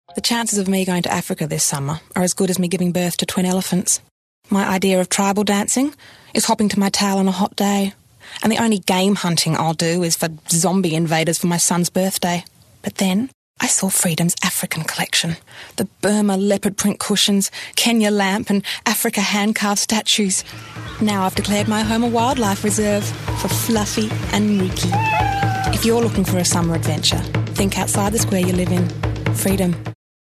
The chances of me going to Africa this summer are as good as me giving birth to twin elephants. My idea of tribal dancing is hopping to my towel on a hot day. And the only game hunting I'll do is for zombie invaders for my son's birthday. But then I saw Freedom's African collection. The Burma leopard print cushions, Kenya lamp and Africa hand-carved statues. Now I've declared my home a wildlife reserve for Fluffy and Riki. If you're looking for a summer adventure, think outside the square you live in. Freedom.